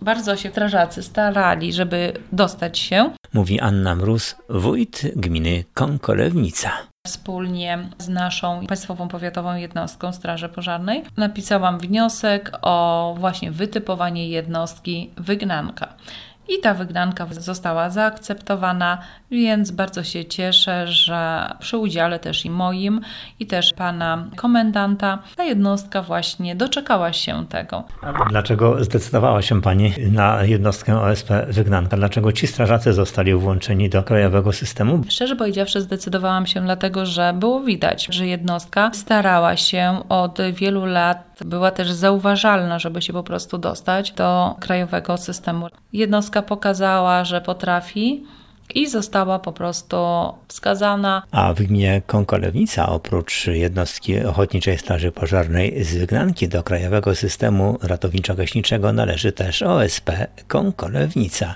Bardzo się strażacy starali, żeby dostać się. Mówi Anna Mróz, wójt gminy Kąkolewnica. Wspólnie z naszą Państwową Powiatową Jednostką Straży Pożarnej napisałam wniosek o właśnie wytypowanie jednostki wygnanka. I ta wygnanka została zaakceptowana, więc bardzo się cieszę, że przy udziale też i moim, i też pana komendanta, ta jednostka właśnie doczekała się tego. Dlaczego zdecydowała się Pani na jednostkę OSP Wygnanka? Dlaczego ci strażacy zostali włączeni do krajowego systemu? Szczerze powiedziawszy, zdecydowałam się dlatego, że było widać, że jednostka starała się od wielu lat, była też zauważalna, żeby się po prostu dostać do krajowego systemu. Jednostka pokazała, że potrafi i została po prostu wskazana. A w gminie Kąkolewnica oprócz jednostki Ochotniczej Straży Pożarnej z Wygnanki do krajowego systemu ratowniczo-gaśniczego należy też OSP Kąkolewnica.